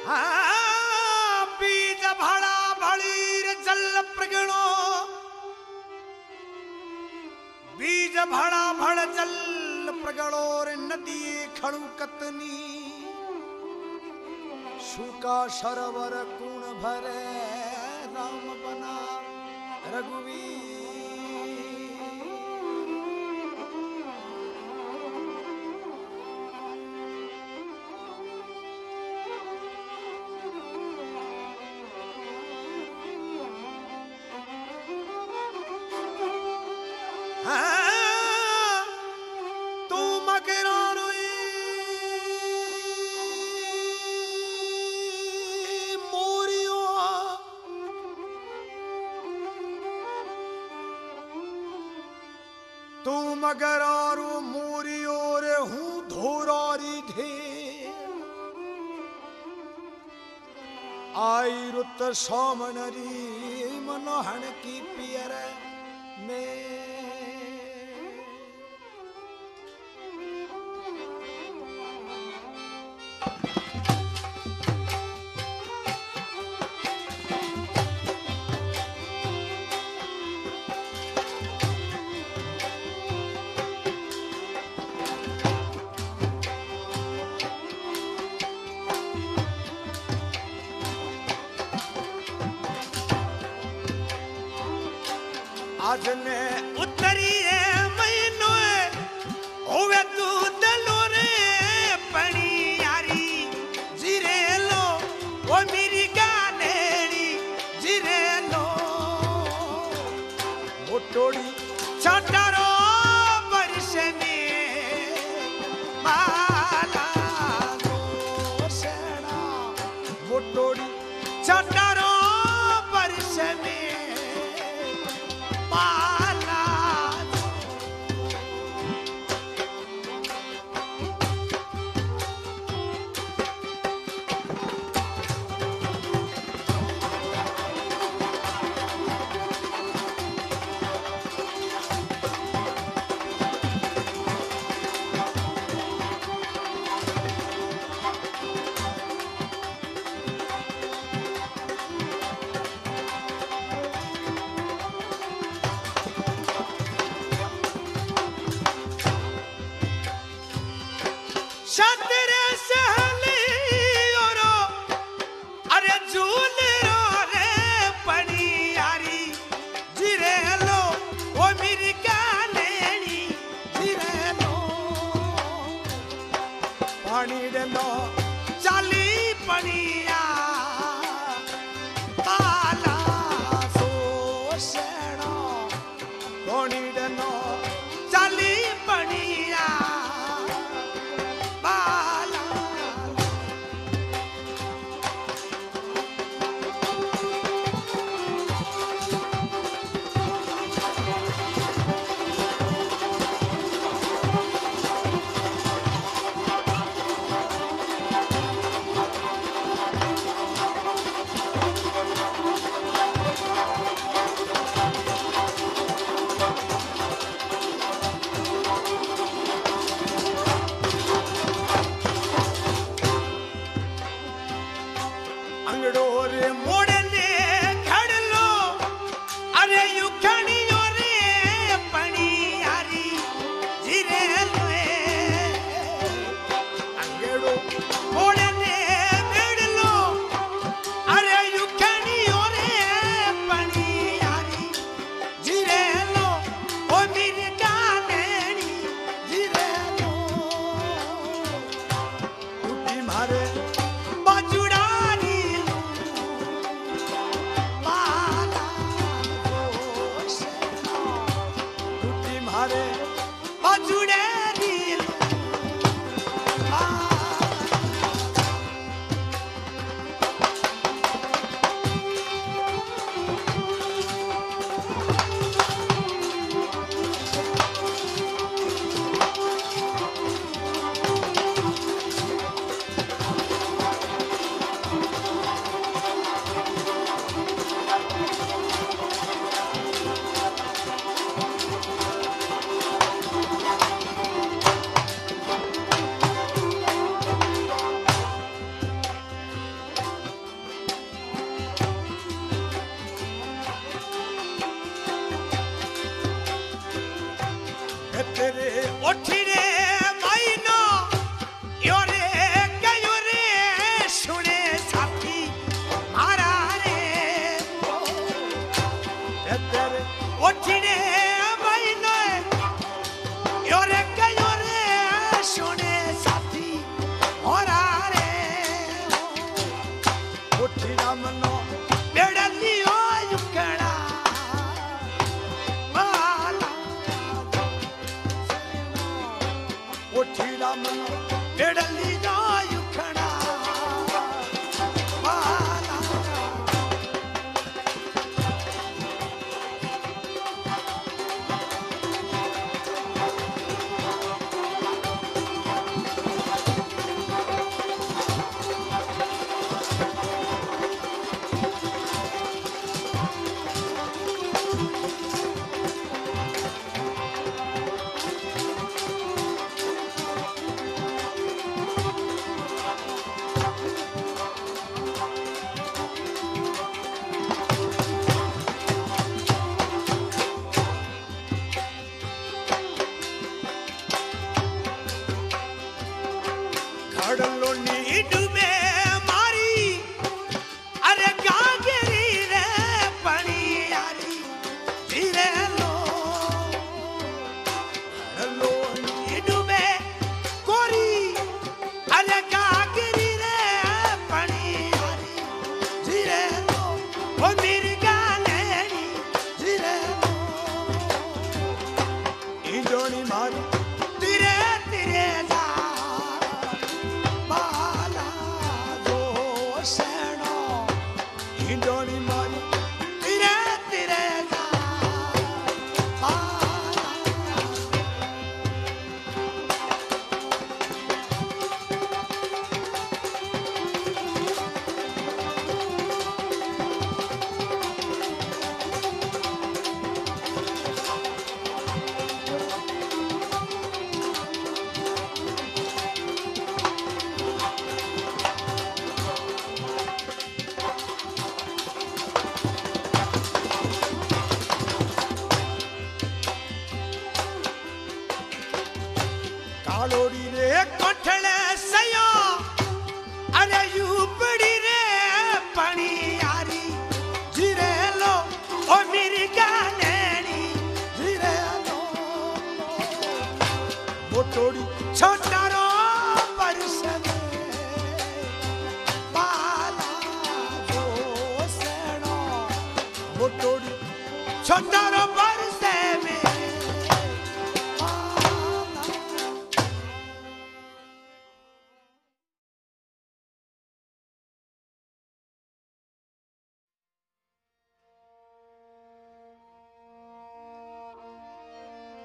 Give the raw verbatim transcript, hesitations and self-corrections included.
हाँ, बीज भड़ा भड़ीर जल प्रगणो बीज भड़ा भड़ जल प्रगणोर नदी खड़ू कतनी शुका सरोवर कुण भरे राम बना रघुवीर मगर और मोरी और हूँ धोरारी ढेर आई रुत सोमनरी मनोहन की पियर में आज ने उतरी महीनो होवे तू दलो रे पणी यारी जिरे लो वो मेरी गानेड़ी जिरे लो मोटोड़ी छटारो वर्ष में माला गोसेना मोटोड़ी छटारो वर्ष में चाली पनिया पाला सोसेणो कोणी डनो चाली पनिया पाला तेरे उठी रे माइनो योरे कयोरे सुने साथी मारा रे तेरे उठी रे माइनो योरे कयोरे सुने साथी मारा रे उठी रामनो बेड़लियो युकड़ा उठी रामनो बेड़लियो युकड़ा घड़लो नीड में मारी अरे गागरी रे पणियारी धीरे लो घड़लो नीड में कोरी अरे गागरी रे पणियारी धीरे लो ओ मिर्गा लेनी धीरे लो इंडोनी मारी धीरे धीरे जा इंडोनी मारी तेरे तेरे जा कालोड़ी रे कोठले सयो अरे यूपड़ी रे पणियारी धीरे लो ओ मिर्गा नैनी धीरे लो मोटोड़ी छोटा